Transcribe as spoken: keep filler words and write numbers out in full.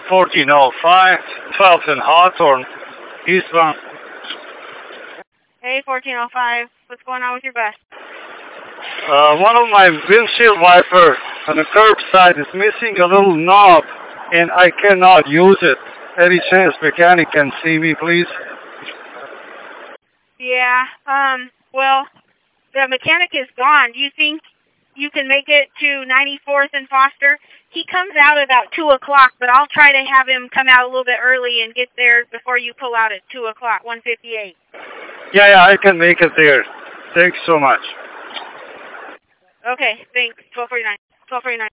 fourteen oh five, twelfth and Hawthorne, eastbound. Hey, fourteen oh five. What's going on with your bus? Uh, one of my windshield wiper on the curbside is missing a little knob, and I cannot use it. Any chance mechanic can see me, please? Yeah, um, well, the mechanic is gone. Do you think you can make it to ninety-fourth and Foster? He comes out about two o'clock, but I'll try to have him come out a little bit early and get there before you pull out at two o'clock, one fifty-eight. Yeah, yeah, I can make it there. Thanks so much. Okay, thanks. twelve forty-nine. twelve forty-nine.